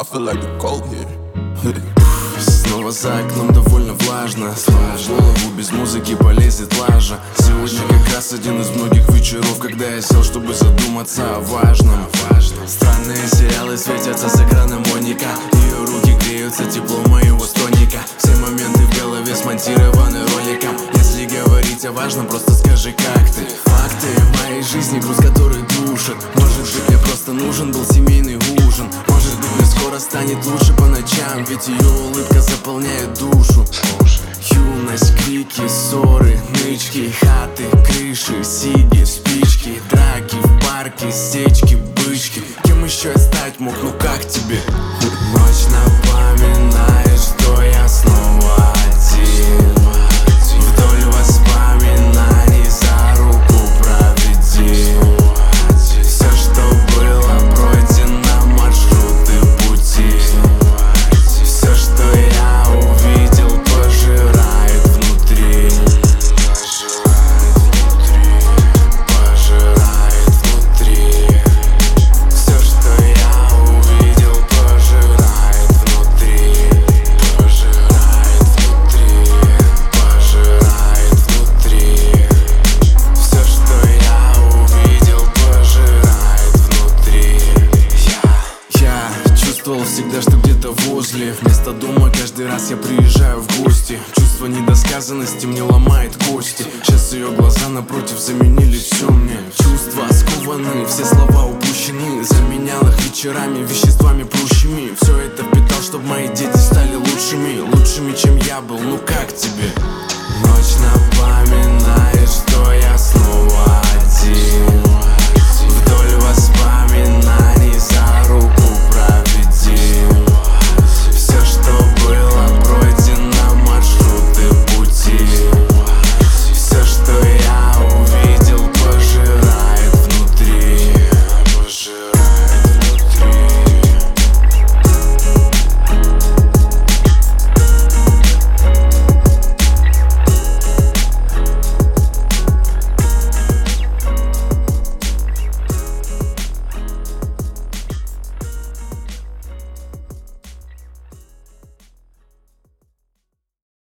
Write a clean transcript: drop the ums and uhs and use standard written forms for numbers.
I feel like the cold here. Снова за окном довольно влажно. Снова в голову без музыки полезет лажа. Сегодня как раз один из многих вечеров, когда я сел, чтобы задуматься о важном. Странные сериалы светятся с экрана моника. Ее руки греются теплом моего стоника. Все моменты в голове смонтированы роликом. Если говорить о важном, просто скажи, как ты. Факты моей жизни, груз который душит. Может быть, мне просто нужен был семейный ужин. Может быть, мне скоро станет лучше по ночам, ведь ее улыбка заполняет душу. Юность, крики, ссоры, нычки, хаты, крыши, сиги, спички, драки в парке, стечки, бычки. Кем еще я стать мог, ну как тебе? Ночь напоминает, что я снова один. Вдоль воспоминаний за руку проведи. Все, что было пройдено, маршруты пути. Все, что я увидел, пожирает внутри. Пожирает внутри. Все, что я увидел, пожирает внутри. Пожирает внутри. Пожирает внутри. Все, что я увидел, пожирает внутри. Я чувствовал всегда, что где-то возле. Вместо дома каждый раз я приезжаю в гости. Чувство недосказанности мне ломает кости. Сейчас ее глаза напротив заменили все мне. Чувства скованы, все слова упущены. Заменял их вечерами, веществами прущими. Все это впитал, чтобы мои дети стали лучшими. Лучшими, чем я был, ну как тебе? Ночь на